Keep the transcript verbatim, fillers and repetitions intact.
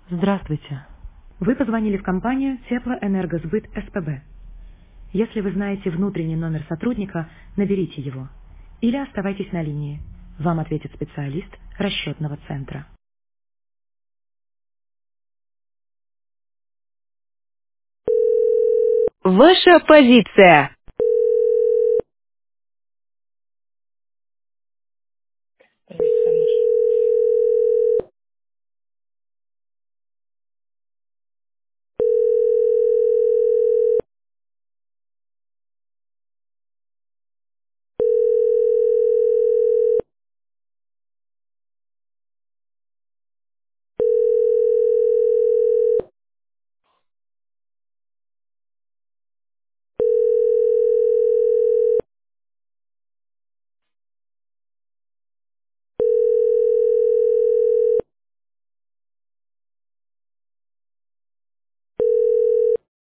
Здравствуйте. Вы позвонили в компанию Теплоэнергосбыт СПБ. Если вы знаете внутренний номер сотрудника, наберите его. Или оставайтесь на линии. Вам ответит специалист расчетного центра. Ваша позиция.